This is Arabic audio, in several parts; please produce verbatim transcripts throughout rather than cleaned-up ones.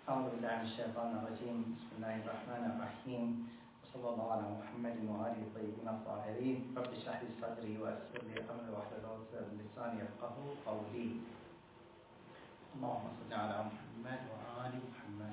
أعوذ بالله من الشيطان الرجيم. بسم الله الرحمن الرحيم، وصلى الله على محمد وآله الطيبين الطاهرين. رب اشرح لي صدري ويسر لي أمري واحلل عقدة من لساني يفقهوا قولي. اللهم صل على محمد وآل محمد.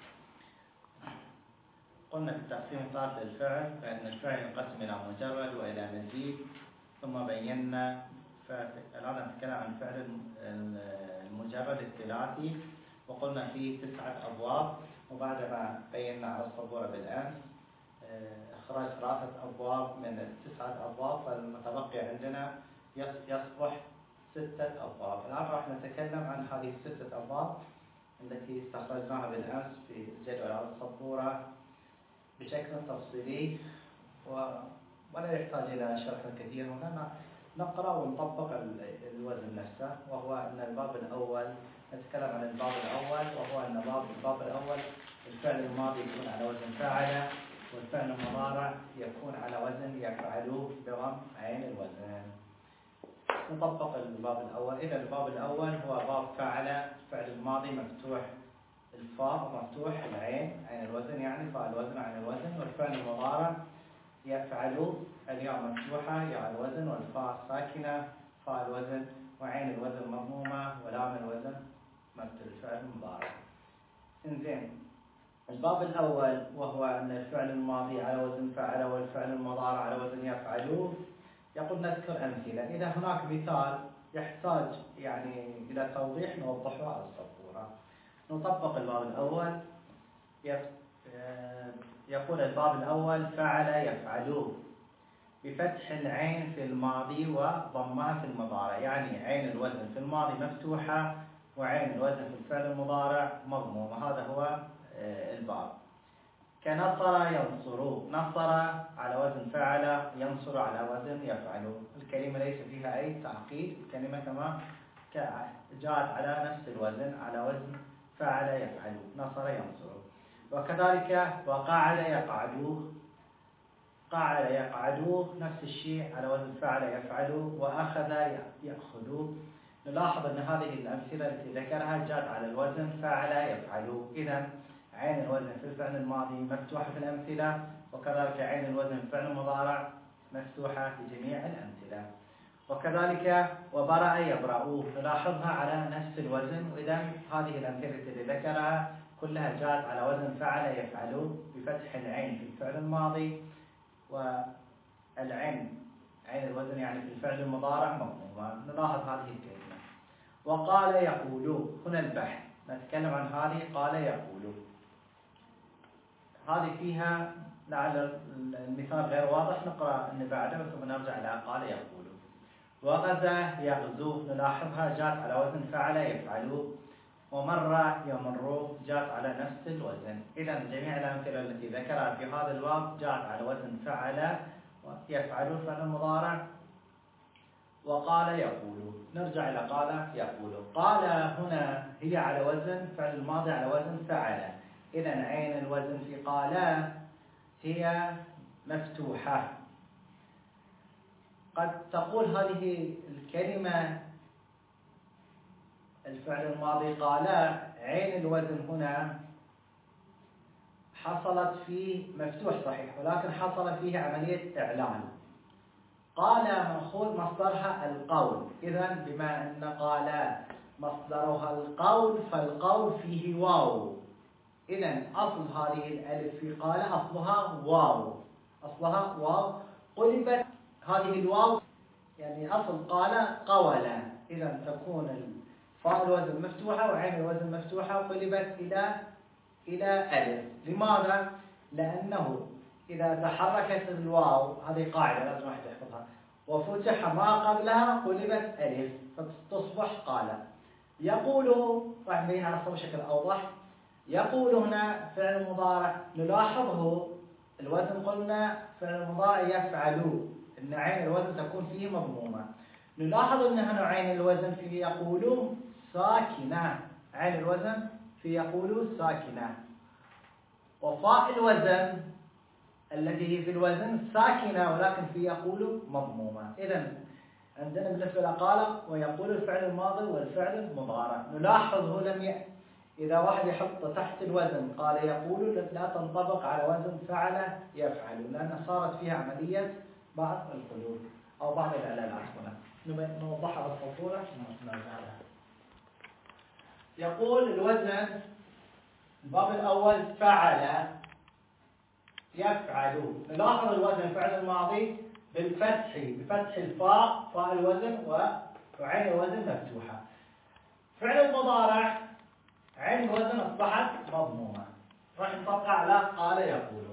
قلنا في التقسيم الثالث للفعل فإن الفعل ينقسم إلى مجرد وإلى مزيد، ثم بينا الآن نتكلم عن الفعل المجرد الثلاثي، وقلنا فيه تسعة أبواب. وبعدما بينا على السبورة بالأمس إخراج ثلاثة أبواب من التسعة أبواب، فالمتبقي عندنا يصبح ستة أبواب. الآن راح نتكلم عن هذه الستة أبواب التي استخرجناها بالأمس في جدول على السبورة بشكل تفصيلي، ولا يحتاج إلى شرح كثير. هنا نقرأ ونطبق الوزن نفسه، وهو أن الباب الأول نتكلم عن الباب الأول، وهو أن الباب الباب الأول الفعل الماضي يكون على وزن فاعل، والفعل المضارع يكون على وزن يفعل بضم عين الوزن. نطبق الباب الأول. إذا الباب الأول هو باب فاعل، الفعل الماضي مفتوح الفاء مفتوح العين عين الوزن، يعني فاء الوزن عين الوزن. والفعل المضارع يفعل الياء مفتوحة ياء الوزن، والفاء ساكنة فاء الوزن، وعين الوزن مضمومة، ولام الوزن مد الفعل المضارع. انزين، الباب الأول وهو أن الفعل الماضي على وزن فعل والفعل المضارع على وزن يفعل. يقول نذكر أمثلة. إذا هناك مثال يحتاج يعني إلى توضيح نوضحه على السبورة. نطبق الباب الأول. يقول الباب الأول فعل يفعل بفتح العين في الماضي وضمها في المضارع، يعني عين الوزن في الماضي مفتوحة وعين الوزن في الفعل المضارع مضمومة. هذا هو الباب. كنصر ينصر، نصر على وزن فعل، ينصر على وزن يفعل. الكلمة ليس فيها أي تعقيد، الكلمة كما جاءت على نفس الوزن على وزن فعل يفعل، نصر ينصر. وكذلك وقعد يقعد، قعد يقعد نفس الشيء على وزن فعل يفعل، وأخذ يأخذ. نلاحظ أن هذه الأمثلة التي ذكرها جاءت على الوزن فعل يفعل. إذن عين الوزن في الفعل الماضي مفتوحة في الأمثلة، وكذلك عين الوزن في الفعل المضارع مفتوحة في جميع الأمثلة. وكذلك وبرأ يبرأ، نلاحظها على نفس الوزن. إذن هذه الأمثلة التي ذكرها كلها جاءت على وزن فعل يفعل بفتح العين في الفعل الماضي، والعين عين الوزن يعني في الفعل المضارع مضمومة. نلاحظ هذه الكلمة. وقال يقول، هنا البحث نتكلم عن هذه قال يقول. هذه فيها لعل المثال غير واضح، نقرأ اللي بعده ثم نرجع إلى قال يقول. وغزا يغزو، نلاحظها جاءت على وزن فعل يفعل. ومر يمر جاءت على نفس الوزن. إذا جميع الأمثلة التي ذكرها في هذا الباب جاءت على وزن فعل يفعل فعل المضارع. وقال يقول، نرجع إلى قال يقول. قال هنا هي على وزن فعل الماضي على وزن فعل. إذا عين الوزن في قال هي مفتوحة. قد تقول هذه الكلمة الفعل الماضي قال عين الوزن هنا حصلت فيه مفتوح صحيح، ولكن حصل فيه عملية إعلان. قال مأخوذ مصدرها القول. إذن بما أن قال مصدرها القول فالقول فيه واو. إذن أصل هذه الألف في قال أصلها واو، أصلها واو قلبت هذه الواو، يعني أصل قال قولا. إذن تكون فاء الوزن مفتوحة وعين الوزن مفتوحة وقلبت إلى إلى ألف. لماذا؟ لأنه إذا تحركت الواو، هذه قاعدة لازم واحد يحفظها، وفتح ما قبلها قلبت ألف فتصبح قال. يقول راح نبين على الصوت بشكل أوضح. يقول هنا فعل مضارع، نلاحظه الوزن قلنا فعل مضارع يفعل، إن عين الوزن تكون فيه مضمومة. نلاحظ أن هنا عين الوزن في يقول ساكنة، عين الوزن في يقول ساكنة، وفاء الوزن التي هي في الوزن ساكنة ولكن في يقول مضمومة. إذن عندنا بالنسبة لقال ويقول الفعل الماضي والفعل المضارع. نلاحظه لم ي... إذا واحد يحط تحت الوزن قال يقول لا تنطبق على وزن فعل يفعل، لأن صارت فيها عملية بعض القيود أو بعض العلالات. هنا نوضحها بالصورة نرجع لها. يقول الوزن الباب الأول فعل يفعل. نلاحظ الوزن فعل الماضي بالفتح، بفتح الفاء فاء الوزن وعين الوزن مفتوحة. فعل المضارع عين الوزن أصبحت مضمومة. راح نطبق على قال يقول.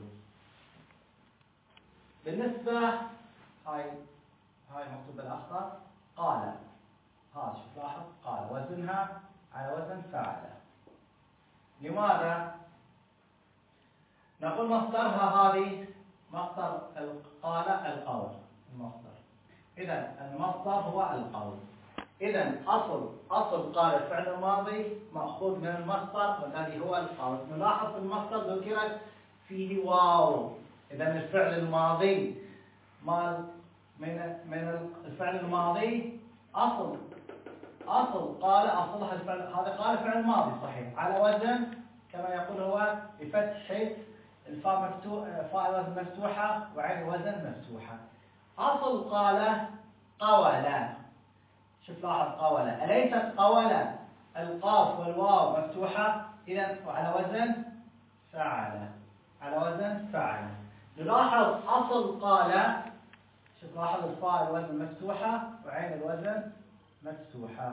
بالنسبة هاي هاي مكتوب بالأخضر قال، هذا شوف لاحظ قال وزنها على وزن فعل. لماذا؟ نقول مصدرها هذه مصدر قال القول المصدر. إذا المصدر هو القول. إذا أصل أصل قال الفعل الماضي مأخوذ من المصدر والذي هو القول. نلاحظ في المصدر ذكرت فيه واو. إذا الفعل الماضي مال من من الفعل الماضي أصل أصل قال أصلها الفعل هذا قال فعل ماضي صحيح على وزن كما يقول هو بفتح الفاء مفتوح فاء الوزن مفتوحة وعين الوزن مفتوحة. أصل قال قولا. شوف لاحظ قولا، أليست قولا القاف والواو مفتوحة؟ إذا وعلى وزن فعل، على وزن فعل. نلاحظ أصل قال، شوف لاحظ الفاء الوزن مفتوحة وعين الوزن مفتوحة.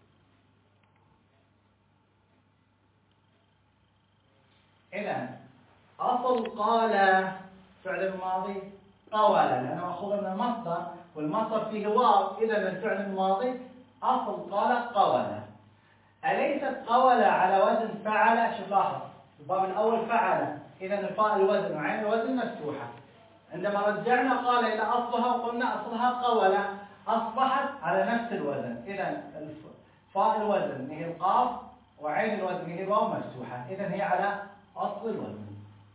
إذا أصل قال فعل الماضي قولا لأنه مأخوذ من المصدر والمصدر فيه واو. إذا الفعل الماضي أصل قال قولا. أليست قولا على وزن فعل؟ شوف لاحظ الباب الأول فعل، إذا الفاء الوزن وعين الوزن مفتوحة. عندما رجعنا قال إلى أصلها وقلنا أصلها قولا أصبحت على نفس الوزن. إذا فاء الوزن هي القاف وعين الوزن هي الواو مفتوحة. إذا هي على أصل الوزن.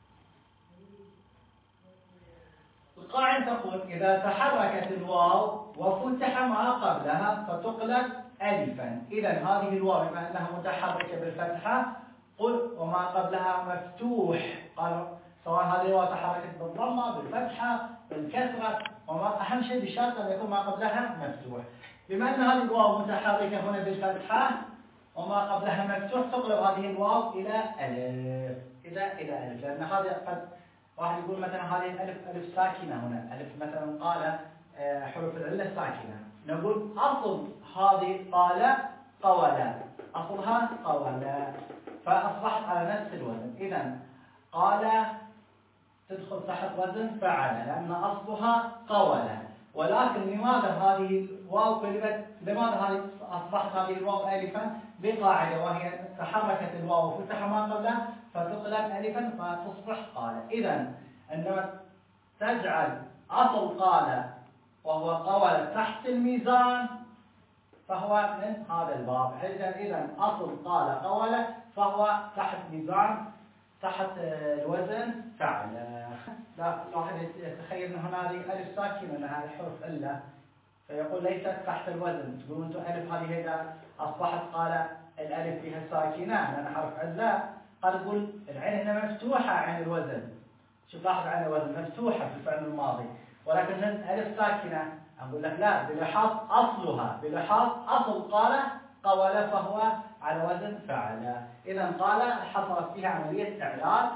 القاعدة تقول إذا تحركت الواو وفتح ما قبلها فتقلب ألفا. إذا هذه الواو بما أنها متحركة بالفتحة قل وما قبلها مفتوح. قالوا سواء هذه الواو تحركت بالضمة بالفتحة بالكسرة، وما أهم شيء بشرط أن يكون ما قبلها مفتوح. بما أن هذه الواو متحركة هنا بالفتحة وما قبلها مفتوح تقلب هذه الواو إلى ألف. إذا إلى ألف، لأن هذه قد واحد يقول مثلا هذه الألف ألف ساكنة هنا، ألف مثلا قال حروف العلة ساكنة. نقول أصل هذه قال قولا، أصلها قولا، فأصبحت على نفس الوزن. إذا قال تدخل تحت وزن فعل لأن أصلها قولا. ولكن لماذا هذه الواو قلبت؟ لماذا هذه أصبحت هذه الواو ألفا؟ بقاعدة وهي تحركت الواو وفتح ما قبلها فتقلب ألفا فتصبح قال. إذا عندما تجعل أصل قال وهو قول تحت الميزان فهو من هذا الباب. إذا إذا أصل قال قول فهو تحت ميزان تحت الوزن فعل. لا الواحد يتخيل ان هنا هذه الف ساكنه انها حرف الا فيقول ليست تحت الوزن. تقولون انتم الف هذه اذا اصبحت قال الالف فيها ساكنه لان حرف الا، قال تقول العين هنا مفتوحه عين الوزن. شوف لاحظ عين الوزن مفتوحه في الفعل الماضي ولكن الالف ساكنه. اقول لك لا بلحاظ اصلها، بلحاظ اصل قال قول فهو على وزن فعل. إذا قال حصلت فيها عملية إعلان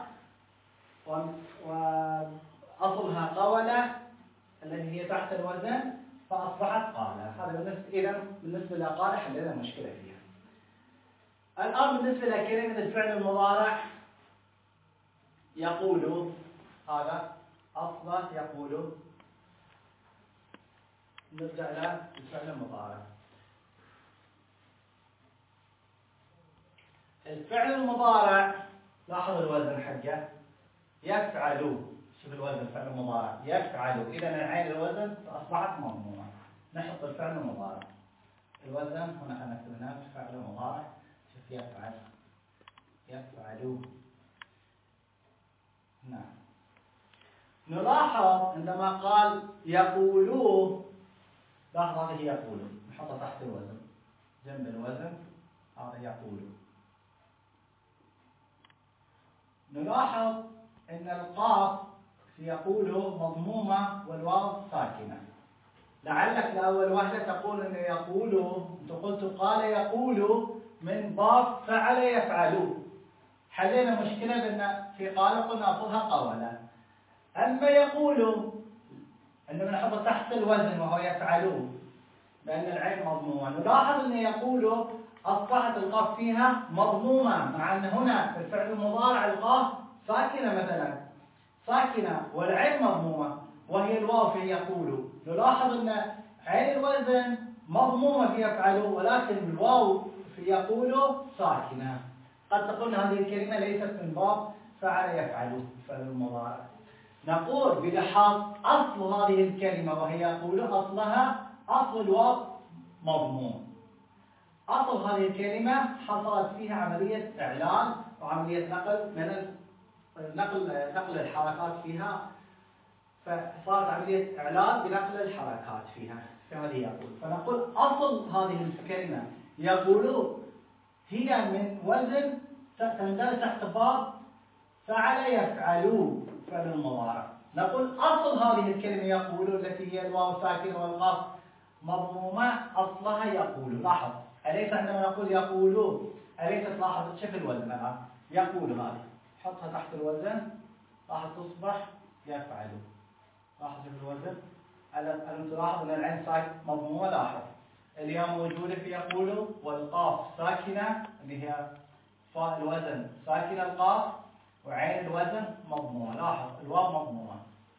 وأصلها قولة التي هي تحت الوزن فأصبحت قال. هذا بالنسبة إذا بالنسبة لقال حلينا المشكلة فيها. الآن بالنسبة لكلمة الفعل المضارع يقول، هذا أصله يقول. نرجع إلى الفعل المضارع. الفعل المضارع لاحظ الوزن حقه يفعل. شوف الوزن الفعل المضارع يفعل. إذا العين الوزن أصبحت مضمومة. نحط الفعل المضارع الوزن هنا خلينا نكتب هنا الفعل المضارع. شوف يفعل يفعل. نعم. نلاحظ عندما قال يقولوا لاحظ هذه يقول نحطها تحت الوزن جنب الوزن. هذا يقول نلاحظ أن القاف يقول مضمومة والواو ساكنة. لعلك لأول وهلة تقول أنه يقول، أنت قلت قال يقول من باب فعل يفعل. حلينا مشكلة بأن في قال قلنا أصلها قولا. أما يقول عندما نحط تحت الوزن وهو يفعلون لأن العين مضمومة، نلاحظ أنه يقول أصبحت القاف فيها مضمومة، مع أن هنا في الفعل المضارع القاف ساكنة مثلا ساكنة والعين مضمومة وهي الواو في يقول. نلاحظ أن عين الوزن مضمومة في يفعل ولكن الواو في يقول ساكنة. قد تقول هذه الكلمة ليست من باب فعل يفعل فعل المضارع. نقول بلحاظ أصل هذه الكلمة وهي يقول أصلها أصل الواو مضموم. أصل هذه الكلمة حصلت فيها عملية إعلان وعملية نقل من نقل نقل الحركات فيها، فصارت عملية إعلان بنقل الحركات فيها في هذه يقول. فنقول أصل هذه الكلمة يقول هي من وزن تندرج تحت باب فعل يفعل فعل المضارع. نقول أصل هذه الكلمة يقول التي هي الواو ساكنة والقاف مضمومة أصلها يقول. لاحظ أليس عندما نقول يقول أليس تلاحظ شكل الوزن الآن يقول هذه حطها تحت الوزن راح تصبح يفعل. لاحظ شكل الوزن. ألم تلاحظ أن العين ساكنة مضمومة؟ لاحظ الياء موجودة في يقول والقاف ساكنة اللي هي فاء الوزن ساكنة القاف وعين الوزن مضمومة. لاحظ الواو مضمومة.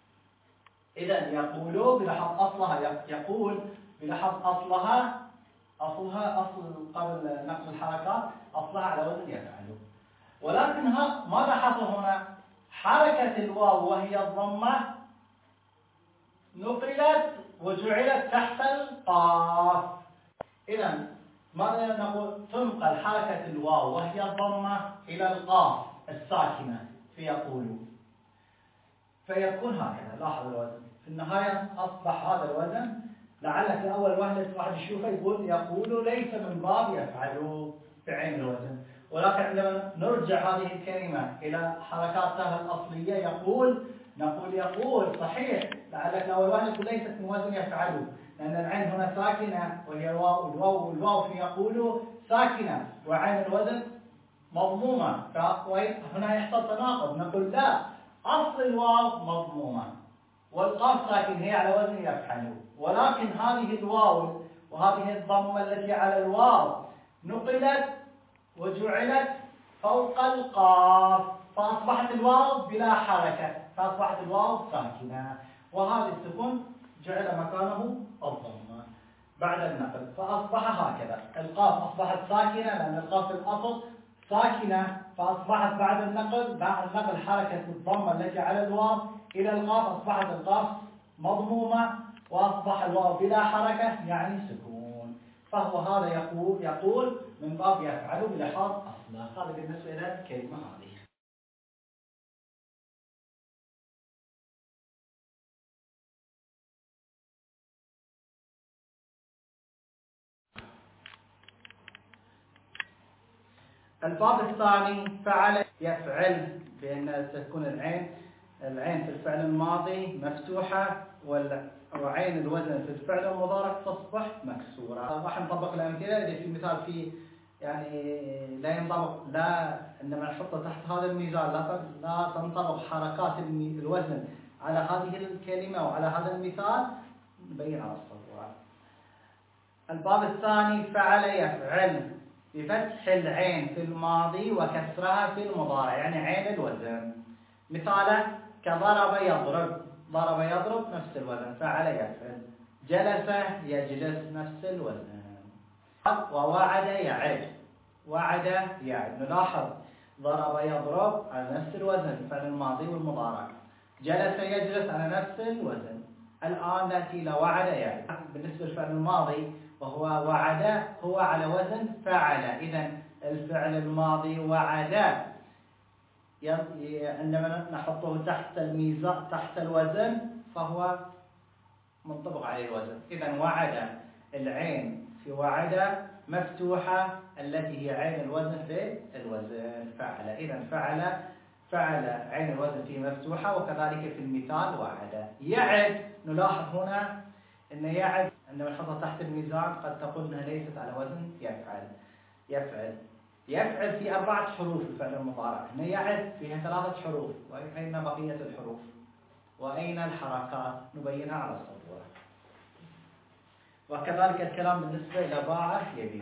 إذا يقول بلحظ أصلها يقول بلحظ أصلها أصلها أصل قبل نقل الحركات أصلها على وزن يفعل. ولكنها ماذا حصل هنا؟ حركة الواو وهي الضمة نقلت وجعلت تحت القاف. إذا ماذا نقول؟ تنقل حركة الواو وهي الضمة إلى القاف الساكنة في يقول فيكون هكذا. لاحظ الوزن في النهاية أصبح هذا الوزن. لعلك لأول وهلة واحد يشوفه يقول يقول ليس من باب يفعل بعين الوزن، ولكن عندما نرجع هذه الكلمة إلى حركاتها الأصلية يقول نقول يقول صحيح. لعلك لأول وهلة تقول ليست من وزن يفعل لأن العين هنا ساكنة وهي الواو الواو الواو في يقول ساكنة وعين الوزن مضمومة. فهنا يحصل تناقض. نقول لا، أصل الواو مضمومة والقاف ساكن هي على وزن يفعل، ولكن هذه الواو وهذه الضمة التي على الواو نقلت وجعلت فوق القاف فأصبحت الواو بلا حركة فأصبحت الواو ساكنة وهذا السكون جعل مكانه الضمة بعد النقل فأصبح هكذا. القاف أصبحت ساكنة لأن القاف في الأصل ساكنة فأصبحت بعد النقل بعد النقل حركة الضمة التي على الواو إلى القاف أصبحت القاف مضمومة وأصبح الواو بلا حركة يعني سكون. فهو هذا يقول يقول من باب يفعل بلحاظ أصله. هذا بالنسبة إلى الكلمة هذه. الباب الثاني فعل يفعل بأن تكون العين العين في الفعل الماضي مفتوحة وعين الوزن في الفعل المضارع تصبح مكسورة. راح نطبق الأمثلة. إذا في مثال في يعني لا ينطبق لا عندما نحطه تحت هذا الميزان لا لا تنطبق حركات الوزن على هذه الكلمة وعلى هذا المثال نبين على الصورة. الباب الثاني فعل يفعل بفتح العين في الماضي وكسرها في المضارع يعني عين الوزن. مثاله كضرب يضرب. ضرب يضرب نفس الوزن فعل يفعل. جلس يجلس نفس الوزن. ووعد يعد. وعد يعد. نلاحظ ضرب يضرب على نفس الوزن فعل الماضي والمضارع. جلس يجلس على نفس الوزن. الآن نأتي إلى وعد يعد. بالنسبة للفعل الماضي وهو وعد هو على وزن فعل. إذا الفعل الماضي وعد عندما نحطه تحت الميزان تحت الوزن فهو منطبق عليه الوزن. إذا وعد العين في وعد مفتوحة التي هي عين الوزن في الوزن فعل. إذا فعل فعل عين الوزن فيه مفتوحة، وكذلك في المثال وعد. يعد نلاحظ هنا أن يعد عندما نحطها تحت الميزان قد تقول أنها ليست على وزن يفعل. يفعل يفعل في أربعة حروف الفعل المضارع، هنا يعد فيها ثلاثة حروف، وأين بقية الحروف؟ وأين الحركات؟ نبينها على السبورة. وكذلك الكلام بالنسبة إلى باع يبيع.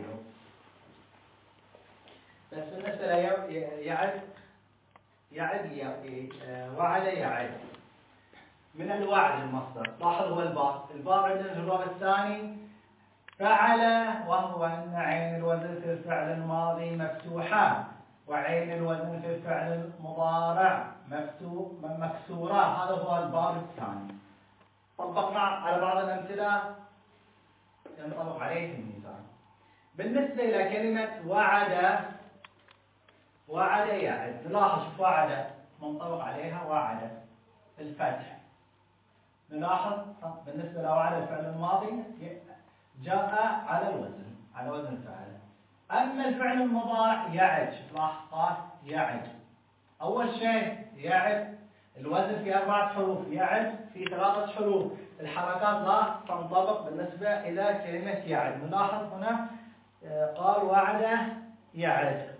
بس بالنسبة إلى يعد يعد وعد يعد من الوعد المصدر. لاحظ هو الباب، الباب عندنا في الباب الثاني فعل، وهو أن عين الوزن في الفعل الماضي مفتوحة، وعين الوزن في الفعل المضارع مفتوح مكسورة. هذا هو الباب الثاني. طبقنا على بعض الأمثلة ينطبق عليه الميزان. بالنسبة إلى كلمة وعد، وعد يعد، نلاحظ شوف وعد منطبق عليها وعد الفتح. نلاحظ بالنسبة لوعد الفعل الماضي جاء على الوزن، على وزن الفعل. أما الفعل المضارع يعد، شوف لاحظ يعد. أول شيء يعد الوزن في أربعة حروف، يعد في ثلاثة حروف. الحركات لا تنطبق بالنسبة إلى كلمة يعد. نلاحظ هنا قال وعد يعد،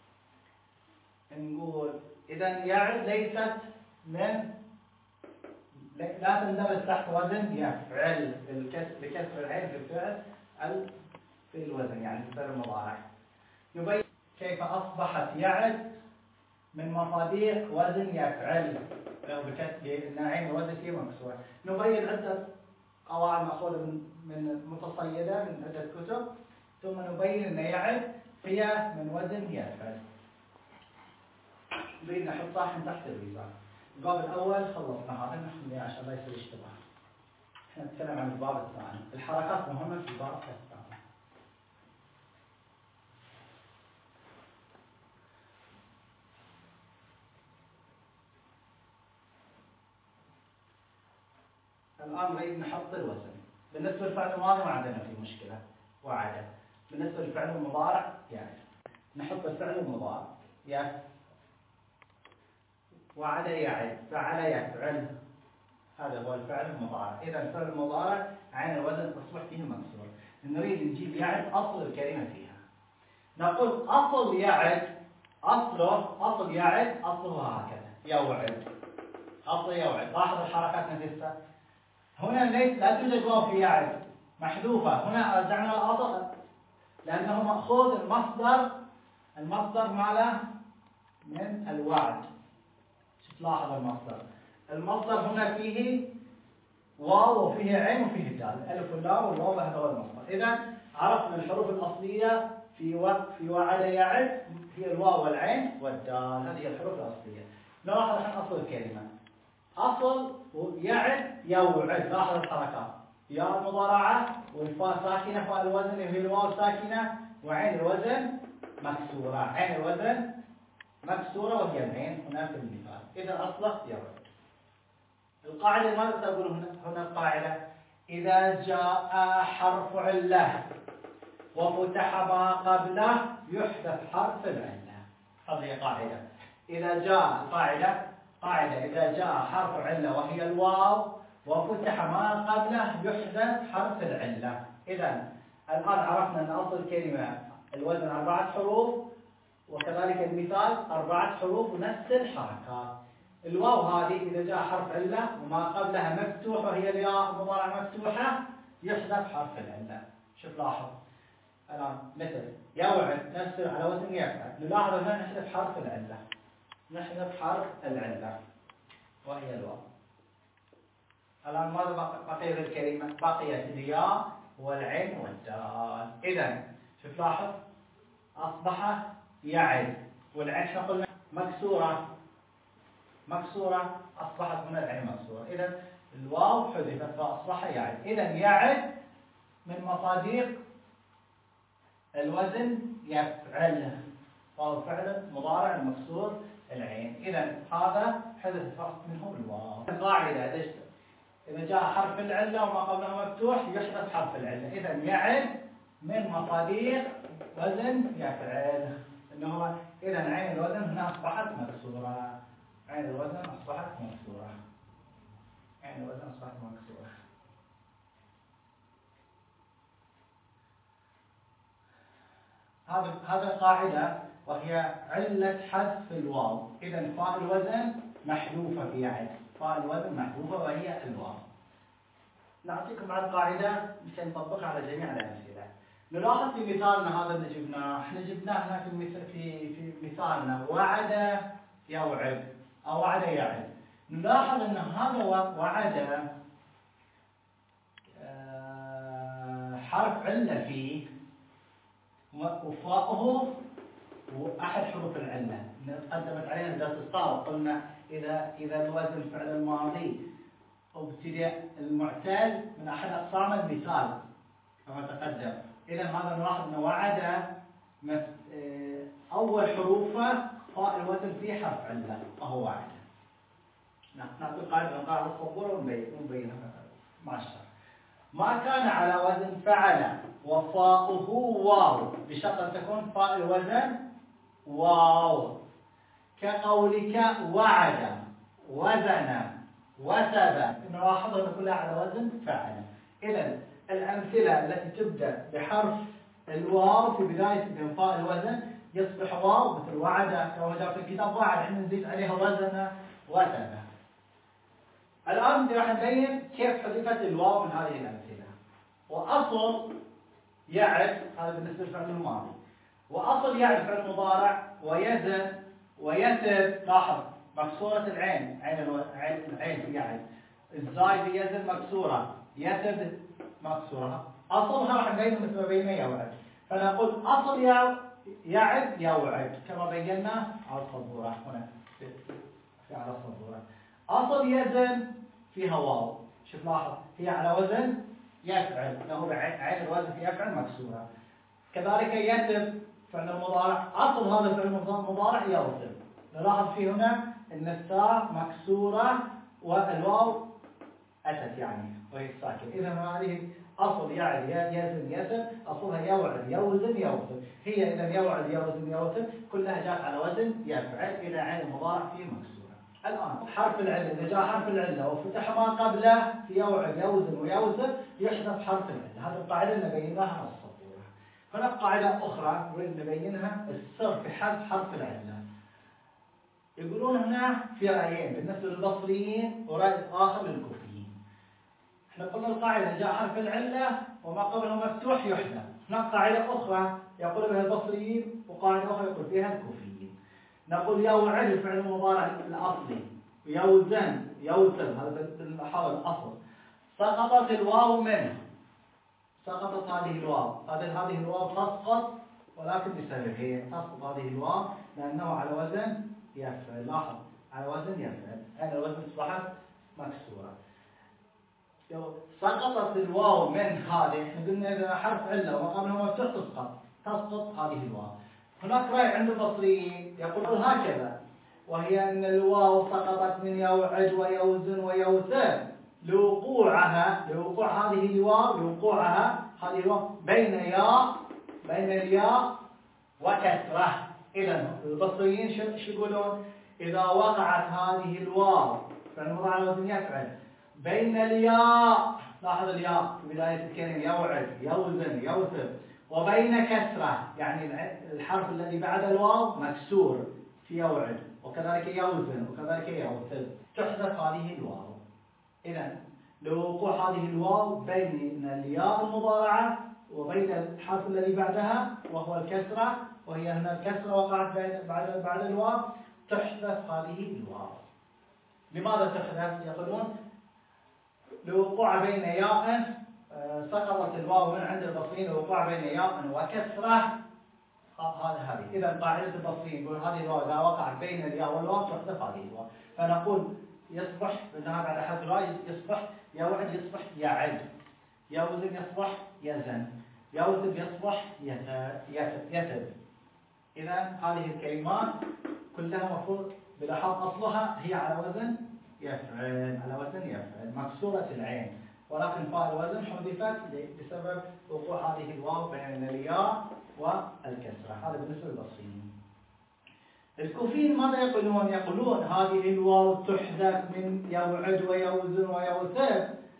نقول إذا يعد ليست من لا تندرج تحت وزن يفعل بكسر العين في الفعل في الوزن، يعني في الفعل المضارع. نبين كيف أصبحت يعد من مصادر وزن يفعل بأن عين الوزن فيه مكسورة. نبين عدة قواعد مأخوذة من متصيدة من عدة كتب، ثم نبين أن يعد هي من وزن يفعل. نريد نحطها تحت الميزان. الباب الأول خلصنا هذا، نحن عشان لا يصير اشتباه. احنا نتكلم عن الباب الثاني، الحركات مهمة في الباب الثاني. الآن نريد نحط الوزن. بالنسبة للفعل الماضي ما عندنا فيه مشكلة، وعد. بالنسبة للفعل المضارع يعني نحط الفعل المضارع يعني وعد يعد، فعل يفعل، هذا هو الفعل المضارع. إذا الفعل المضارع عين الوزن تصبح فيه مكسور. نريد نجيب يعد أصل الكلمة فيها. نقول أصل يعد، أصله أصل يعد أصله هكذا يوعد، أصل يوعد. لاحظ الحركات نفسها هنا ليس لا توجد واو في يعد، محذوفة. هنا رجعنا الأصل لأنه مأخوذ المصدر، المصدر ماله من الوعد. شوف لاحظ المصدر، المصدر هنا فيه واو وفيه عين وفيه دال، الألف واللام والواو، هذا هو المصدر. إذا عرفنا الحروف الأصلية في و... في وعد يعد هي الواو والعين والدال، هذه هي الحروف الأصلية. نلاحظ الحين أصل الكلمة، أصل يعد يوعد. لاحظ الحركات، يا المضارعة والفاء ساكنة، فاء الوزن وهي الواو ساكنة، وعين الوزن مكسورة، عين الوزن مكسورة وهي العين هنا في المثال. إذا أصله يوعد. القاعدة ماذا تقول هنا؟ هنا القاعدة إذا جاء حرف علة وفتح ما قبله يحذف حرف العلة. هذه قاعدة. إذا جاء القاعدة قاعدة إذا جاء حرف علة وهي الواو وفتح ما قبله يحذف حرف العلة. إذا الآن عرفنا أن أصل الكلمة الوزن أربعة حروف، وكذلك المثال أربعة حروف ونفس الحركات. الواو هذه إذا جاء حرف علة وما قبلها مفتوح وهي الياء المضارعة مفتوحة يحذف حرف العلة. شوف لاحظ الآن مثل يوعد نفس على وزن يفعل، نلاحظ هنا نحذف حرف العلة، نحذف حرف العلة وهي الواو. الآن ماذا بقي في الكلمة؟ بقيت الياء والعين والدال. إذا شوف لاحظ أصبح يعد، والعين احنا قلنا مكسورة، مكسورة أصبحت هنا العين مكسورة. إذا الواو حذفت فأصبح يعد. إذا يعد من مصادر الوزن يفعل، وهو فعل مضارع المكسور العين. إذا هذا حذف فرق منه الواو. القاعدة إذا جاء حرف العلة وما قبله مفتوح يحذف حرف العلة. إذا يعد من مصادر وزن يفعل، إنه إذا عين الوزن هنا أصبحت مكسورة. مكسورة. هذا هذا قاعدة وهي علة حذف الواو. إذا فاء الوزن محذوفة في عين، فاء الوزن محذوفة وهي الواو. نعطيكم بعد قاعدة مشان نطبقها على جميع الأمثلة. نلاحظ في مثالنا هذا اللي جبناه، احنا جبناه هنا في المثال في في مثالنا وعد يوعد أو وعد يعد. نلاحظ أن هذا وعد حرف علة فيه وفاؤه أحد حروف العلة. تقدمت علينا الدرس السابق قلنا إذا إذا الوزن فعل الماضي ابتداء المعتل من أحد أقسام المثال كما تقدم. إذا هذا نلاحظ أن وعد أول حروفه فاء الوزن فيه حرف علة وهو وعد. نعطي قاعدة نقراها الصبورة ونبينها مع الشرح. ما كان على وزن فعل وفاؤه واو بشرط أن تكون فاء الوزن واو، كقولك وعد وزن وثب. نلاحظ أن كلها على وزن فعل. إذا الأمثلة التي تبدأ بحرف الواو في بداية فاء الوزن يصبح واو، مثل وعد كما جاء في الكتاب وعد، احنا نزيد عليها وزن وثب. الآن راح نبين كيف حذفت الواو من هذه الأمثلة. وأصل يعد هذا بالنسبة للفعل الماضي، وأصل يعد فعل مضارع ويزن ويثب. لاحظ مكسورة العين، عين الو... العين في يعد، الزاي في يزن مكسورة، يثب مكسورة. أصلها راح نبين مثل ما بينا يوعد. فنقول أصل يعد يوعد كما بينا على السبورة هنا في على السبورة. أصل يزن فيها واو، شوف لاحظ هي على وزن يفعل، له عين الوزن في يفعل مكسورة. كذلك يثب فعل المضارع، أصل هذا الفعل المضارع يوثب. نلاحظ في هنا أن الثاء مكسورة والواو أتت يعني وهي ساكن. إذا هذه أصل يعد يزن يثب، أصلها يوعد يوزن يوثب. هي إذا يوعد يوزن يوثب كلها جاءت على وزن يفعل إذا عين المضارع فيه مكسورة. الآن حرف العلة، إذا جاء حرف العلة وفتح ما قبله في يوعد يوزن ويوثب يحذف حرف العلة. هذه القاعدة اللي نبيناها على السبورة. هناك قاعدة أخرى نريد نبينها، السر في حذف حرف العلة. يقولون هنا في رأيين بالنسبة للبصريين ورأي آخر للكوفيين. احنا قلنا القاعدة جاء حرف العلة وما قبله مفتوح يحذف. هناك قاعدة أخرى يقول بها البصريين وقاعدة أخرى يقول فيها الكوفيين. نقول يوعد الفعل المضارع الأصلي، يوزن يوثب هذا بالحال الأصل، سقطت الواو منه، سقطت هذه الواو، هذه هذه الواو تسقط ولكن بسبب هي تسقط هذه الواو لأنه على وزن يفعل. لاحظ على وزن يفعل، هذا الوزن أصبحت مكسورة. سقطت الواو من هذه، احنا قلنا إذا حرف علة وما قبله مفتوح تسقط، تسقط هذه الواو. هناك رأي عند البصريين يقول هكذا، وهي أن الواو سقطت من يوعد ويوزن ويوثب لوقوعها، لوقوع هذه الواو، لوقوعها هذه الواو بين ياء بين الياء وكسرة. إذا البصريين شو يقولون؟ إذا وقعت هذه الواو فالمضارع على وزن يفعل بين الياء، لاحظ الياء في بداية الكلمة يوعد يوزن يوثب، وبين كسرة يعني الحرف الذي بعد الواو مكسور في يوعد وكذلك يوزن وكذلك يوثب، تحذف هذه الواو. إذا لوقوع هذه الواو بين الياء المضارعة وبين الحرف الذي بعدها وهو الكسرة، وهي هنا الكسرة وقعت بعد بعد الواو، تحذف هذه الواو. لماذا تحذف؟ يقولون لوقوع بين ياء، سقطت الواو من عند البصريين لوقوع بين ياء وكسرة، هذا هذه. إذا قاعدة البصريين يقول هذه الواو إذا وقعت بين الياء والواو تحذف هذه الواو. فنقول يصبح بالذهاب على حد رأي يصبح يوعد يصبح يعد، يوزن يصبح يزن، يوثب يصبح يثب. إذا هذه الكلمات كلها مفروض بلاحظ أصلها هي على وزن يفعل، على وزن يفعل مكسورة العين، ولكن فاء الوزن حذفت بسبب وقوع هذه الواو بين الياء والكسرة. هذا بالنسبة للبصريين. الكوفيين ماذا يقولون؟ يقولون هذه الواو تحذف من يوعد ويوزن ويوثب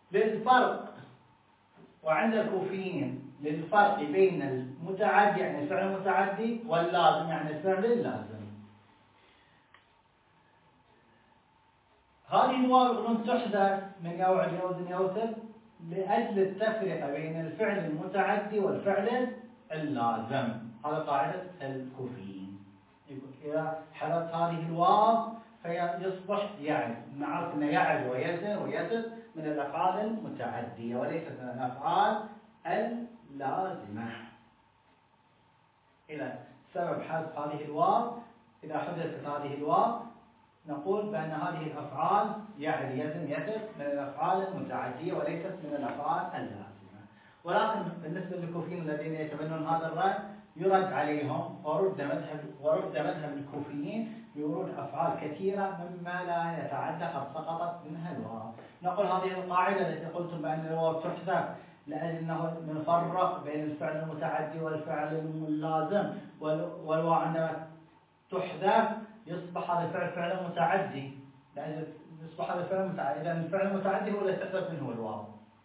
للفرق وعند الكوفيين للفرق بين المتعدي يعني الفعل المتعدي واللازم يعني الفعل اللازم. هذه الواو يقولون تحذف من يوعد يوزن يوتر لأجل التفرقة بين الفعل المتعدي والفعل اللازم. هذا قاعدة الكوفيين. إذا حذفت هذه الواو فيصبح يعد. نعرف أن يعد ويزن ويزن من الأفعال المتعدية وليست من الأفعال اللازمة. إذا سبب حذف هذه الواو إذا حذفت هذه الواو نقول بأن هذه الأفعال يعد يزن يزن من الأفعال المتعدية وليست من الأفعال اللازمة. ولكن بالنسبة للكوفيين الذين يتبنون هذا الرأي يرد عليهم ورد مذهب ورد مذهب الكوفيين بورود أفعال كثيرة مما لا يتعدى قد سقطت منها الواو. نقول هذه القاعدة التي قلتم بأن الواو تحذف لأجل أنه نفرق بين الفعل المتعدي والفعل اللازم، والواو عندما تحذف يصبح هذا الفعل فعل متعدي لأجل يصبح هذا الفعل متعدي. إذا الفعل المتعدي هو الذي تحذف منه الواو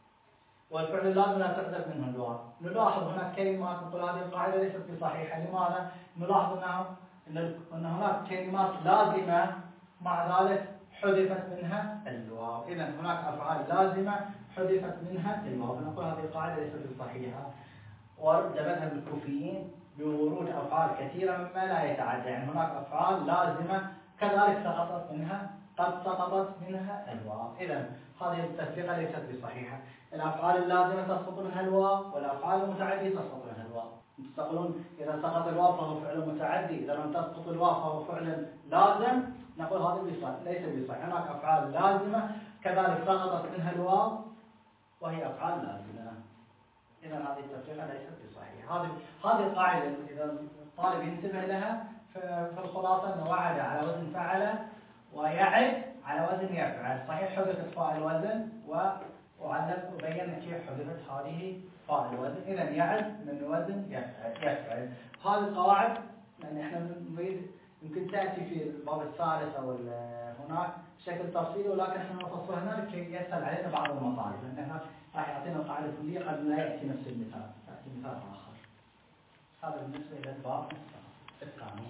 والفعل اللازم لا تحذف منه الواو. نلاحظ هناك كلمات نقول هذه القاعدة ليست بصحيحة. لماذا؟ نلاحظ أنه أن هناك كلمات لازمة مع ذلك حذفت منها الواو. إذا هناك أفعال لازمة حذفت منها الواو. نقول هذه القاعدة ليست بصحيحة. ورد مذهب الكوفيين بورود أفعال كثيرة مما لا يتعدى، يعني هناك أفعال لازمة كذلك سقطت منها قد سقطت منها الواو. إذا هذه التفرقة ليست بصحيحة. الأفعال اللازمة تسقط منها الواو والأفعال المتعدية تسقط منها الواو. تقولون إذا سقط الواو فهو فعل متعدي، إذا لم تسقط الواو فهو فعل لازم. نقول هذا ليس بصحيح. هناك أفعال لازمة كذلك سقطت منها الواو وهي أفعال لازمة. إذا هذه التفرقة ليست بصحيحة. هذه هذه القاعدة إذا الطالب ينتبه لها في الخلاصة أنه وعد على وزن فعل ويعد على وزن يفعل. صحيح حذفت فاء الوزن وعلمت وبينا كيف حذفت هذه فاء الوزن. إذا يعد من وزن يفعل. يفعل. هذه القواعد يعني احنا نريد يمكن تأتي في الباب الثالث أو هناك بشكل تفصيلي، ولكن احنا نفصلها هنا لكي يسهل علينا بعض المطالب، لأن احنا راح يعطينا القاعدة الكلية قد لا يأتي نفس المثال، يأتي مثال آخر. هذا بالنسبة إلى الباب الثاني.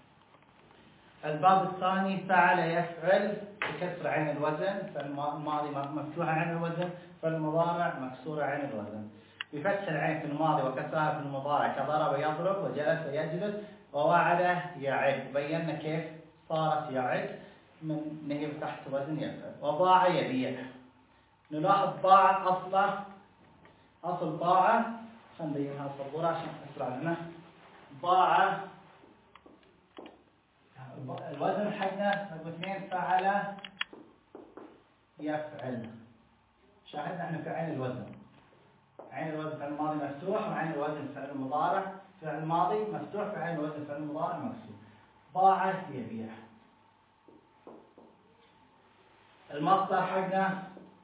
الباب الثاني فعل يفعل بكسر عين الوزن، فالماضي مفتوحة عين الوزن، فالمضارع مكسورة عين الوزن. بفتح العين في الماضي وكسرها في المضارع كضرب يضرب وجلس يجلس ووعد يعد. بينا كيف صارت يعد من نهي تحت وزن يفعل. وباع يبيع. نلاحظ باع أصله أصل باع، خلينا نبينها الصبورة عشان أسرع لنا. باع الوزن حقنا رقم اثنين فعل يفعل. شاهدنا احنا في عين الوزن. عين الوزن فعل الماضي مفتوح وعين الوزن فعل المضارع فعل الماضي مفتوح في عين الوزن فعل المضارع مكسور. باع يبيع. المصدر حقنا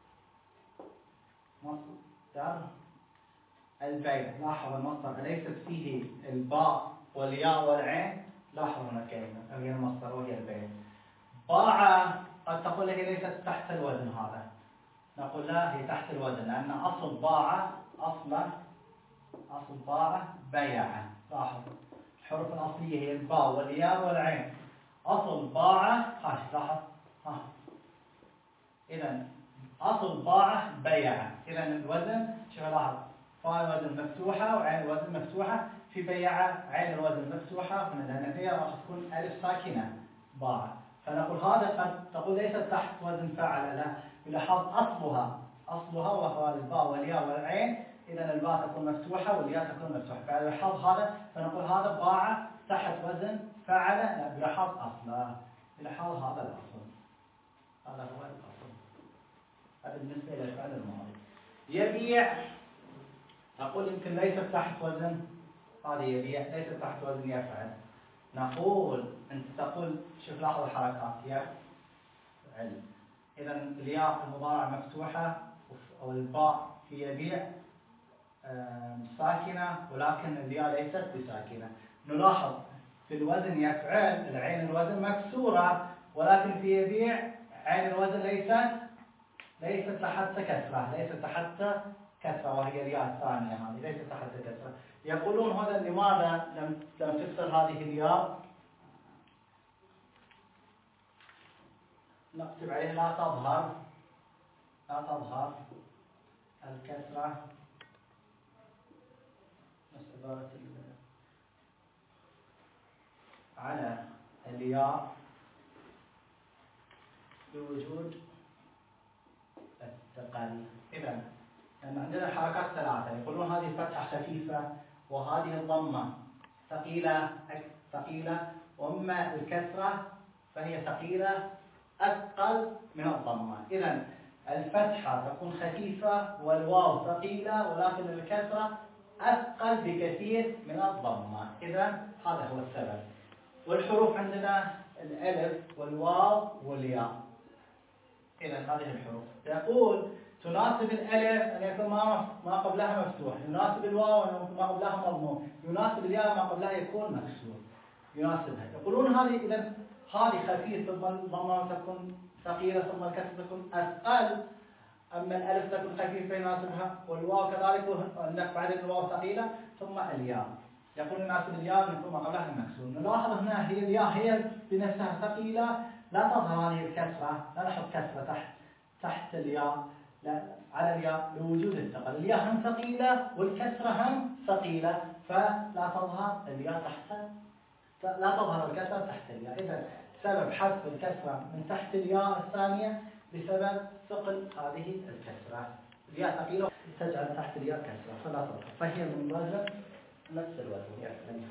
مصدر البيع. لاحظ المصدر ليست فيه الباء والياء والعين. لاحظ هنا كلمة هي المصدر وهي البيع. باع قد تقول هي ليست تحت الوزن هذا. نقول لا هي تحت الوزن لأن أصل باع أصله أصل باع بيع. لاحظ الحروف الأصلية هي الباء والياء والعين. أصل باع ها لاحظ ها. إذا أصل باع بيع. إذا الوزن شوف لاحظ فاء الوزن مفتوحة وعين الوزن مفتوحة. في بيع عين الوزن مفتوحة لأن فيها راح تكون ألف ساكنة باع. فنقول هذا قد تقول ليست تحت وزن فعل لا. يلاحظ أصلها أصلها وهو الباء والياء والعين. إذا الباء تكون مفتوحة والياء تكون مفتوحة. فيلاحظ هذا فنقول هذا باع تحت وزن فعل لا. يلاحظ أصله. يلاحظ هذا الأصل. هذا هو الأصل. هذا بالنسبة إلى الفعل الماضي. يبيع أقول يمكن ليست تحت وزن هذه يبيع ليست تحت وزن يفعل. نقول أنت تقول شوف لاحظ الحركات يفعل. إذا الياء المضارع مفتوحة والباء في يبيع ساكنة ولكن الياء ليست بساكنة. نلاحظ في الوزن يفعل العين الوزن مكسورة ولكن في يبيع عين الوزن ليست ليست حتى كسرة، ليست حتى كسرة، وهي الياء الثانية هذه ليست حتى كسرة. يقولون هذا لماذا لم لم تكسر هذه الياء؟ نكتب عليها لا تظهر لا تظهر الكسرة على الياء بوجود الثقل. إذا لأن عندنا حركات ثلاثة، يقولون هذه الفتحة خفيفة وهذه الضمة ثقيلة ثقيلة، وأما الكسرة فهي ثقيلة أثقل من الضمة. إذا الفتحة تكون خفيفة والواو ثقيلة، ولكن الكسرة أثقل بكثير من الضمة. إذا هذا هو السبب. والحروف عندنا الألف والواو والياء. إذا هذه الحروف يقول تناسب الألف أن يكون ما ما قبلها مفتوح، يناسب الواو أن يكون ما قبلها مضموم، يناسب الياء ما قبلها يكون مكسور، يناسبها. يقولون هذه إذا هذه خفيفة ثم الضمة تكون ثقيلة ثم الكسر تكون أثقل، أما الألف تكون خفيفة يناسبها، والواو كذلك عندك بعد الواو ثقيلة ثم الياء. يقول يناسب الياء أن يكون ما قبلها المكسور. نلاحظ هنا هي الياء هي بنفسها ثقيلة، لا تظهر هذه الكسرة، لا نحط كسرة تحت تحت الياء لا على الياء لوجود الثقل. الياء هم ثقيلة والكسرة هم ثقيلة، فلا تظهر الياء تحت لا تظهر الكسرة تحت الياء. إذا سبب حذف الكسرة من تحت الياء الثانية بسبب ثقل هذه الكسرة. الياء ثقيلة تجعل تحت الياء كسرة فلا تظهر، فهي من وزن نفس الوزن يعني.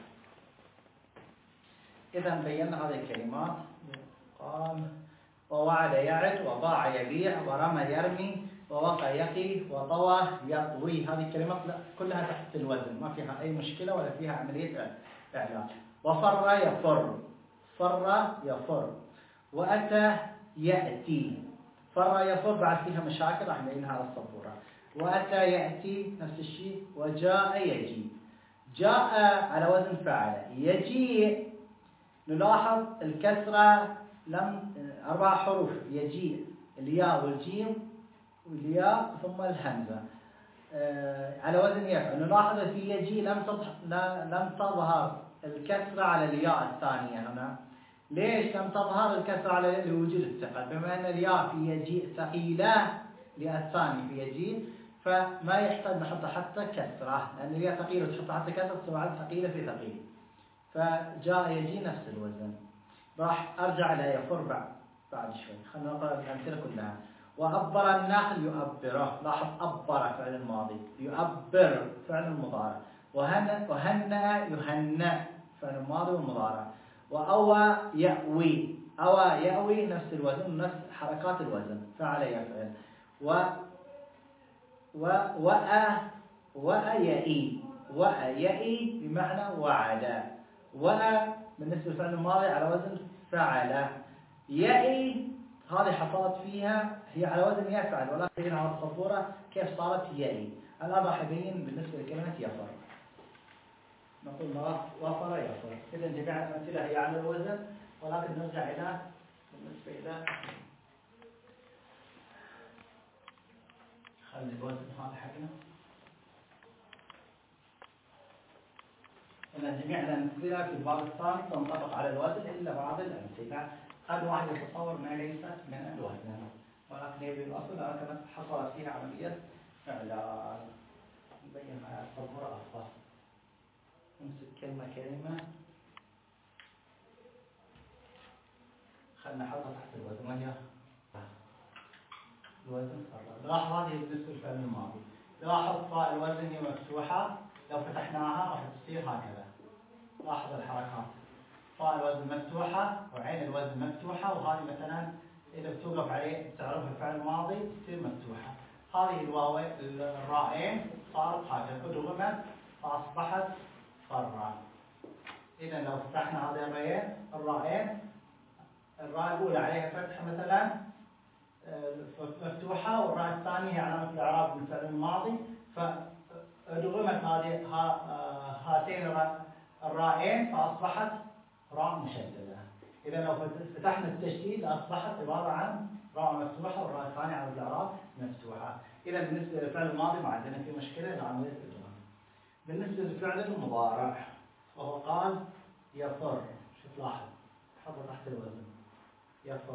إذا بينا هذه الكلمات: قام ووعد يعد، وضاع يبيع، ورمى يرمي، ووقى يقي، وطوى يطوي. هذه الكلمات كلها تحت الوزن، ما فيها أي مشكلة ولا فيها عملية إعلام. وفر يفر، فر يفر، وأتى يأتي. فر يفر بعد فيها مشاكل راح نبينها على السبورة. وأتى يأتي نفس الشيء، وجاء يجي. جاء على وزن فعل، يجيء نلاحظ الكسرة لم أربع حروف يجيء، الياء والجيم والياء ثم الهمزة آه على وزن يفعل. نلاحظ في يجيء لم تظهر لم تظهر الكسرة على الياء الثانية هنا. ليش لم تظهر الكسرة على لوجود الثقل؟ بما أن الياء في يجيء ثقيلة، الياء الثانية في يجيء، فما يحتاج نحط حتى كسرة، لأن الياء ثقيلة وتحط حتى كسرة تصير ثقيلة في ثقيل. فجاء يجي نفس الوزن. راح أرجع إلى يفر بعد بعد شوي. خلينا نقرأ الأمثلة كلها. وأبر النخل يؤبره. لاحظ أبر فعل الماضي، يؤبر فعل المضارع. وهن وهنأ يهنأ فعل الماضي والمضارع. وأوى يأوي، أوى يأوي نفس الوزن، نفس حركات الوزن، فعل يفعل. و و وأ وأ يئي، وأ يئي بمعنى وعد. وأ بالنسبة للفعل الماضي على وزن فعل. يئي هذه حصلت فيها هي على وزن يفعل، ولكن على السبورة كيف صارت يئي. الآن راح أبين بالنسبة لكلمة يفر. نقول وفر يفر. إذا جميع الأمثلة هي على الوزن، ولكن نرجع إلى بالنسبة إلى خلي الوزن هذا حقنا. إن جميع الأمثلة في الباب الثاني تنطبق على الوزن إلا بعض الأمثلة قد واحد يتصور أنها ليست من الوزن، ولكن هي بالأصل لكن حصلت فيها عملية إعلان. نبينها على السبورة أفضل. نمسك كلمة كلمة، خلنا نحطها تحت الوزن وهي الوزن فر. لاحظ هذه بالنسبة للفعل الماضي. لاحظ فاء الوزن هي مفتوحة، لو فتحناها راح تصير هكذا. لاحظ الحركات، فاء الوزن مفتوحة وعين الوزن مفتوحة، وهذه مثلا إذا بتوقف عليه تعرف الفعل الماضي تصير مفتوحة. هذه الواو الرائين صارت هكذا أدغمت فأصبحت فرا. إذا لو فتحنا هذه الرائين الرائين الراء الأولى عليها فتحة مثلا مفتوحة، والراء الثانية علامة الإعراب بالفعل الماضي، فأدغمت هذه هاتين الرائين فأصبحت راء مشددة. إذا لو فتحنا التشديد أصبحت عبارة عن راء مفتوحة والراء الثانية على الإعراب مفتوحة. إذا بالنسبة للفعل الماضي ما عندنا في مشكلة لعملية الإدغام. بالنسبة للفعل المضارع وهو قال يفر، شوف لاحظ حطه تحت الوزن، يفر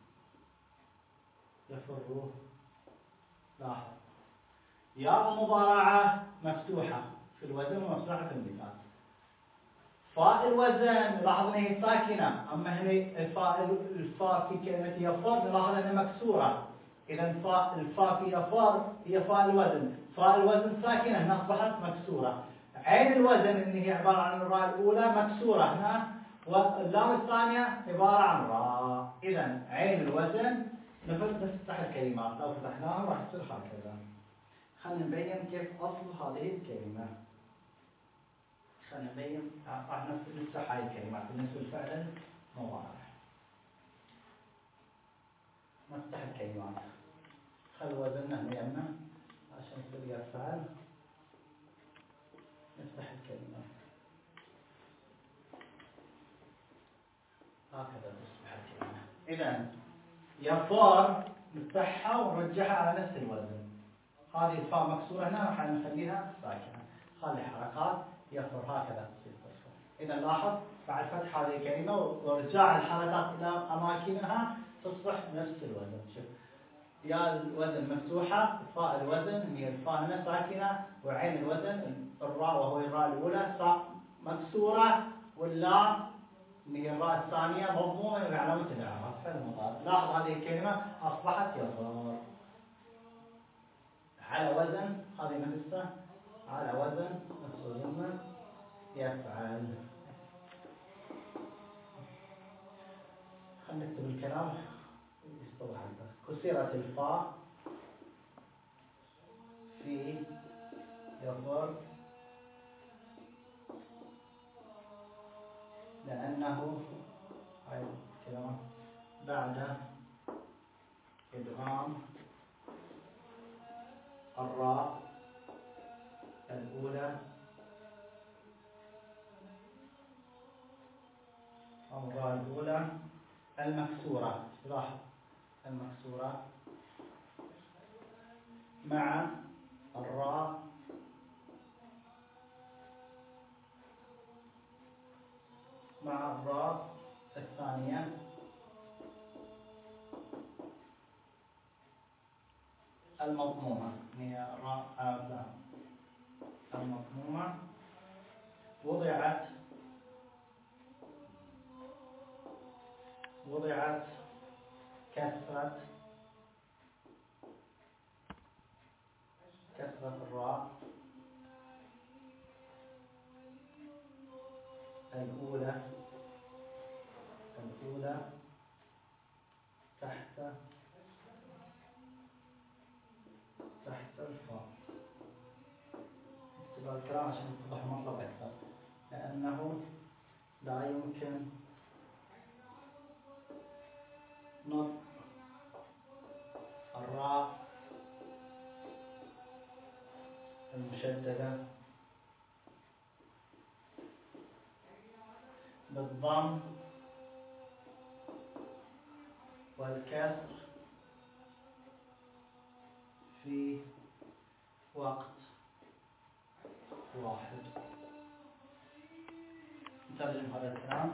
يفر، لاحظ ياء المضارعة مفتوحة في الوزن ومفتوحة في المثال. فاء الوزن نلاحظ انها هي ساكنة، اما هنا الفاء الفاء في كلمة يفر نلاحظ انها مكسورة. اذا فاء الفاء في يفر هي فاء الوزن، فاء الوزن ساكنة هنا اصبحت مكسورة. عين الوزن اللي هي عبارة عن الراء الاولى مكسورة هنا، واللام الثانية عبارة عن راء. اذا عين الوزن نفتح الكلمات، لو فتحناها راح تصير هكذا. خلينا نبين كيف اصل هذه الكلمة. خلينا نبين راح نفتح هاي الكلمات بالنسبة للفعل المضارع. نفتح الكلمات، خل وزننا هنا يمنا عشان يصير يفعل. نفتح الكلمات هكذا تصبح الكلمة. إذا يفار نفتحها ونرجعها على نفس الوزن. هذه الفاء مكسورة هنا راح نخليها ساكنة، خلي حركات يفر هكذا تصير تصفر. إذا لاحظ بعد فتح هذه الكلمة ورجاع الحركات إلى أماكنها تصبح نفس الوزن. شوف يا الوزن مفتوحة، فاء الوزن هي الفاء هنا ساكنة، وعين الوزن الراء وهو الراء الأولى مكسورة، واللام اللي هي الراء الثانية مضمومة بعلامة الإعراب فعل مضارع. لاحظ هذه الكلمة أصبحت يفر على وزن، هذه نفسها على وزن نفس وزننا يفعل. خلينا نكتب الكلام يستوضح أكثر. كسرت الفاء في يفر لأنه هاي الكلمة بعد إدغام الراء الأولى أو الراء الأولى المكسورة، لاحظ المكسورة مع الراء مع الراء الثانية المضمومة، هي الراء المضمومة وضعت وضعت كسرة كسرة الراء الأولى الأولى تحت تحت الفاء. اكتب الكلام عشان يتضح المطلب أكثر، لأنه لا يمكن نطق الراء المشددة بالضم والكسر في وقت واحد. نترجم هذا الكلام.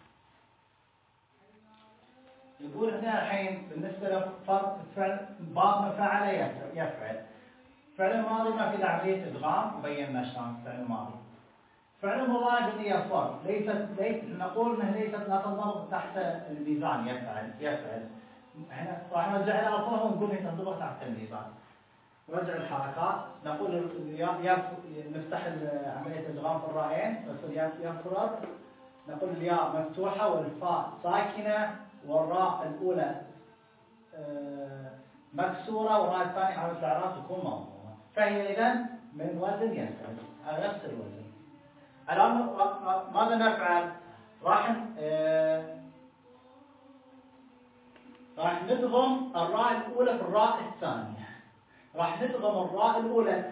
يقول هنا الحين بالنسبة لفرق فعل باب فعل يفعل. فعل الماضي ما في عملية إدغام وبينا شلون فعل الماضي. فعل المضارع قلنا يفعل، ليست ليس نقول انها ليست لا تنضبط تحت الميزان يفعل يفعل. احنا راح نرجع الى اصلها ونقول هي تنضبط تحت الميزان. نرجع الحركات، نقول نفتح عملية الإدغام في الراءين، يصير يفرر. نقول الياء مفتوحة والفاء ساكنة والراء الأولى مكسورة والراء الثانية على الإعراب تكون مضمومة. فهي إذا من وزن يفعل على نفس الوزن. الآن ماذا نفعل؟ راح آه راح نضغم الراء الأولى في الراء الثانية. راح نضغم الراء الأولى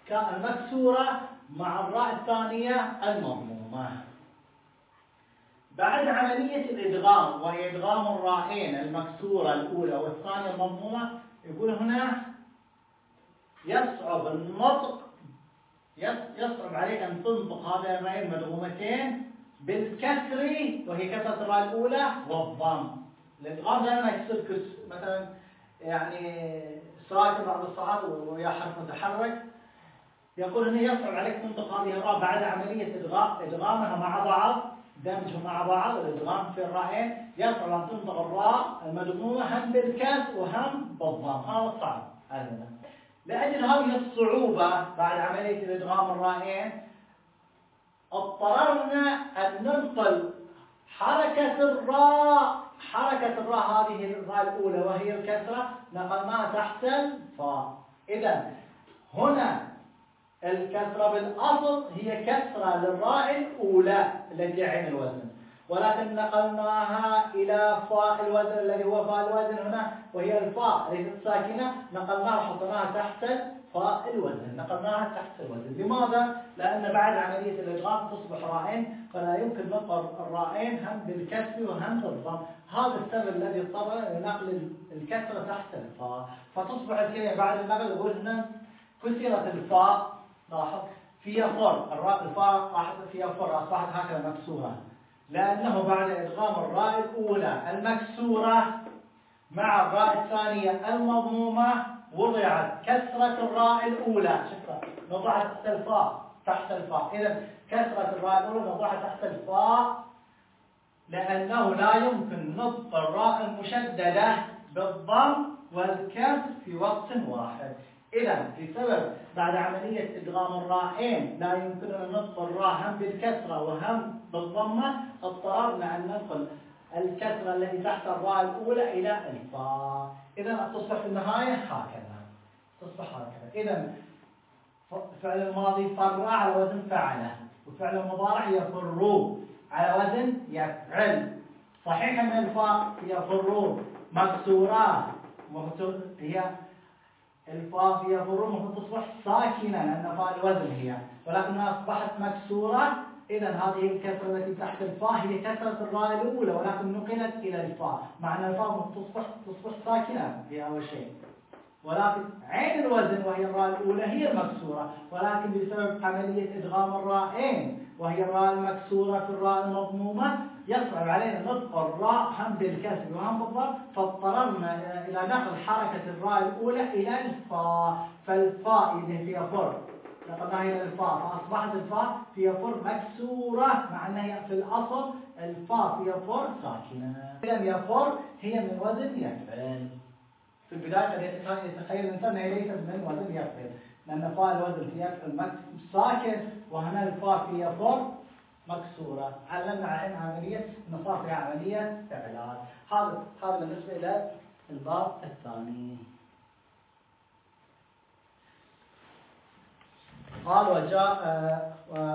المكسورة مع الراء الثانية المضمومة. بعد عملية الإدغام وهي إدغام الراءين المكسورة الأولى والثانية المضمومة، يقول هنا يصعب النطق، يصعب عليك أن تنطق هذه الراءين المدغومتين بالكسر وهي كسرة الراء الأولى والضم. الإدغام دائما يصير مثلا يعني ساكن بعض الساعات ويا حرف متحرك. يقول هنا يصعب عليك تنطق هذه الراء بعد عملية إدغام إدغامها مع بعض، دمجهم مع بعض الإدغام في الراءين، يصعب أن تنطق الراء المدغومة هم بالكسر وهم بالضم، هذا صعب علينا. لأجل هذه الصعوبة بعد عملية الإدغام الراءين اضطررنا أن ننقل حركة الراء، حركة الراء هذه الراء الأولى وهي الكسرة نقلناها تحت الفاء. إذا هنا الكسرة بالأصل هي كسرة للراء الأولى التي عين الوزن، ولكن نقلناها إلى فاء الوزن الذي هو فاء الوزن هنا وهي الفاء ليست ساكنة، نقلناها وحطيناها تحت فاء الوزن، نقلناها تحت الوزن. لماذا؟ لأن بعد عملية الإدغام تصبح راءين، فلا يمكن نطق الراءين هم بالكسر وهم بالضم. هذا السبب الذي اضطر لنقل الكسرة تحت الفاء، فتصبح الكلمة بعد النقل يقول هنا كسرت الفاء. لاحظ فيها فر، الراء الفاء راحت فيها فر، أصبحت هكذا مكسورة، لأنه بعد إدغام الراء الأولى المكسورة مع الراء الثانية المضمومة وضعت كسرة الراء الأولى، شكرا، نضعها تحت الفاء، تحت الفاء. إذا كسرة الراء الأولى نضعها تحت الفاء لأنه لا يمكن نطق الراء المشددة بالضم والكسر في وقت واحد. إذا بسبب بعد عملية إدغام الراءين لا يمكننا نطق الراء هم بالكسرة وهم بالضمة، اضطررنا أن ننقل الكسرة التي تحت الراء الأولى إلى الفاء. إذا تصبح في النهاية هكذا، تصبح هكذا. إذا فعل الماضي فر على وزن فعله، وفعل المضارع يفر على وزن يفعل. صحيح أن الفاء يفر مكسورات، هي الفاء فيها فر المفروض تصبح ساكنة لأن فاء الوزن هي، ولكنها أصبحت مكسورة. إذا هذه الكسرة التي تحت الفاء هي كسرة الراء الأولى ولكن نقلت إلى الفاء، مع أن الفاء تصبح تصبح ساكنة في أول شيء، ولكن عين الوزن وهي الراء الأولى هي المكسورة، ولكن بسبب عملية إدغام الراءين وهي الراء المكسورة في الراء المضمومة يصعب علينا نطق الراء هم بالكسر وهم بالضم، فاضطررنا إلى نقل حركة الراء الأولى إلى الفاء. فالفاء اللي فيها فر نقلناها إلى الفاء، فأصبحت الفاء فيها فر مكسورة، مع أنها في الأصل الفاء فيها فر ساكنة. إذا يفر هي من وزن يفعل. في البداية قد يتخيل الإنسان أنها ليست من وزن يفعل، لأن فاء الوزن في يفعل ساكن وهنا الفاء فيها فر مكسورة. علمنا عن عملية نصار فيها عملية فعلات. هذا هذا بالنسبة إلى الباب الثاني. قال وجاء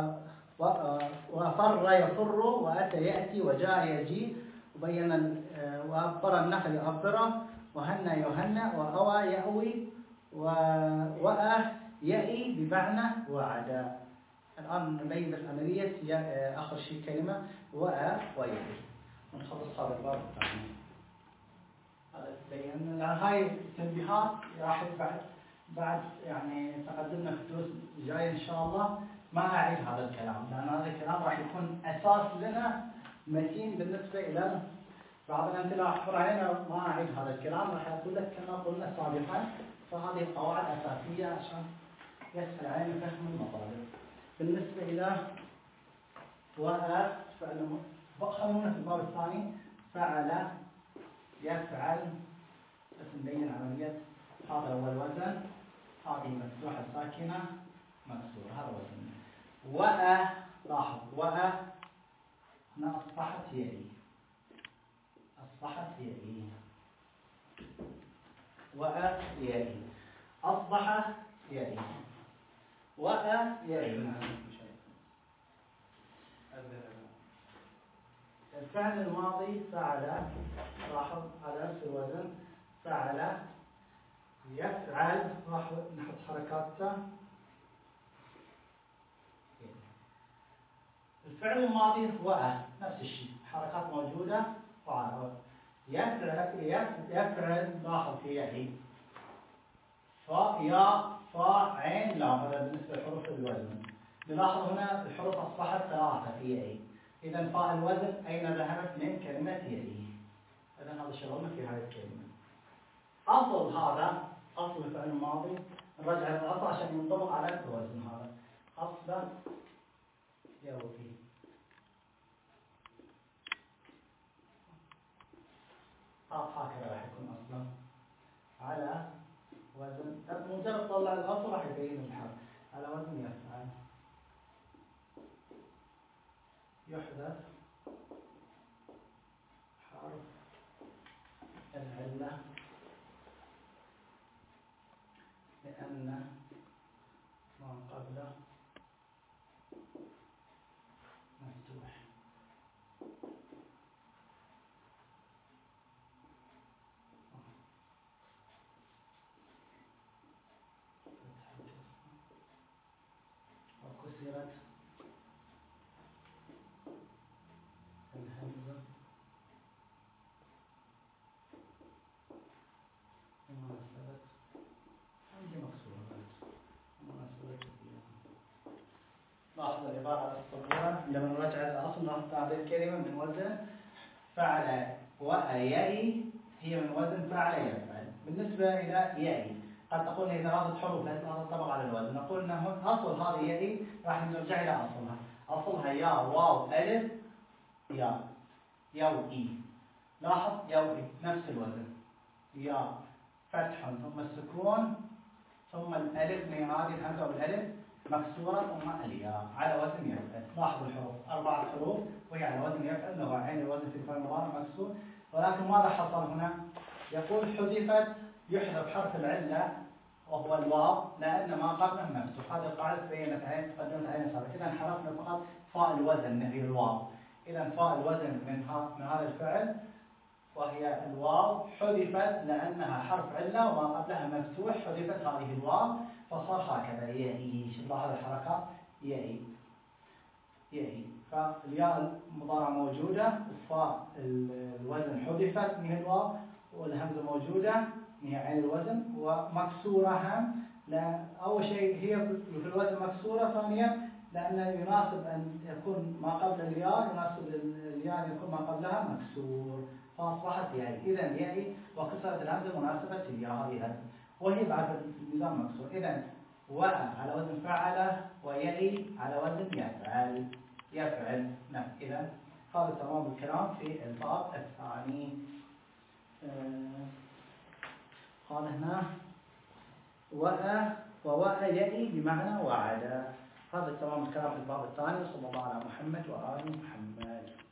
وفر يفر وأتى يأتي وجاء يجيء، وبين وأبر النخل أبره وهنى يهنى وأوى يأوي وأه يأي بمعنى وعدا. الآن نبين العملية هي آخر شيء كلمة وأ ويأي. نخلص هذا الباب الثاني. هذا بينا يعني هاي التنبيهات راح بعد بعد يعني تقدمنا في الدروس الجاية إن شاء الله ما أعيد هذا الكلام، لأن هذا الكلام راح يكون أساس لنا متين بالنسبة إلى بعض الأمثلة راح تمر علينا. ما أعيد هذا الكلام، راح أقول لك كما قلنا سابقا، فهذه القواعد أساسية عشان يسهل علينا فهم المطالب. بالنسبة إلى وأ فعل خلونا في الباب الثاني فعل يفعل، بس نبين عملية. هذا هو الوزن، هذه مفتوحة ساكنة مكسورة، هذا وزن. وأ لاحظ وأ هنا أصبحت يأي، أصبحت يأي، وأ يأي، أصبح يأي، وأ يأي. الفعل الماضي فعل، لاحظ على نفس الوزن فعل يفعل، راح نحط حركاته. الفعل الماضي وأ نفس الشيء، حركات موجودة فاعل يفعل يفعل لاحظ في يعي فاء ياء فاء عين لام هذا بالنسبة لحروف الوزن. نلاحظ هنا الحروف أصبحت ثلاثة في يعي. إذا فاء الوزن أين ذهبت من كلمة يعي؟ إذا هذا شغلنا في هذه الكلمة. أصل هذا أصل الفعل الماضي نرجع للأصل عشان ينطبق على الوزن. هذا أصله يوئي. هكذا راح يكون أصلا على وزن مجرد طلع الأصل راح يبين الحرف على وزن يفعل. يحذف حرف العلة لأن ما قبله مفتوح. وكسرت الهمزة مناسبة همزة مكسورة مناسبة. لاحظ العبارة على السطورة عندما نرجع الأصل ناخذ هذه الكلمة من وزن فعل وأيئي هي من وزن فعل يفعل. بالنسبة إلى يئي قد تقول إذا ثلاثة حروف لا تنطبق على الوزن. نقول أنه أصل هذه يئي راح نرجع إلى أصلها. أصلها يا واو ألف يا يوئي. لاحظ يوئي نفس الوزن يا فتح ثم السكون ثم الألف من هذه الهمزة بالألف مكسورة ثم الياء على وزن يفعل. لاحظ الحروف أربعة حروف وهي على وزن يفعل نوعين الوزن في الفعل المضارع مكسور. ولكن ماذا حصل هنا؟ يقول حذفت يحذف حرف العلة وهو الواو لأن ما قبله مفتوح. هذه القاعدة تبينت عين تقدمت عين سابقة. إذا حذفنا فقط فاء الوزن هي الواو. إذا فاء الوزن من من هذا الفعل وهي الواو حذفت لأنها حرف علة وما قبلها مفتوح. حذفت هذه الواو فصار هكذا يئي. لاحظ الحركات يئي يئي. فالياء المضارعة موجودة وفاء الوزن حذفت من الواو والهمزة موجودة هي عين الوزن ومكسورة هم. لا أول شيء هي في الوزن مكسورة. ثانيا لأن يناسب أن يكون ما قبل الياء يناسب الياء أن يكون ما قبلها مكسور فأصبحت يائي. إذا يائي وكسرت الهمزة مناسبة الياء هذه وهي بعد النظام مكسور. إذا وأ على وزن فعل ويائي على وزن يفعل يفعل. نعم. إذا هذا تمام الكلام في الباب الثاني. آه قال هنا وأ ووأ يائي بمعنى وعد. هذا تمام الكلام في الباب الثاني. صلى الله على محمد وآل محمد.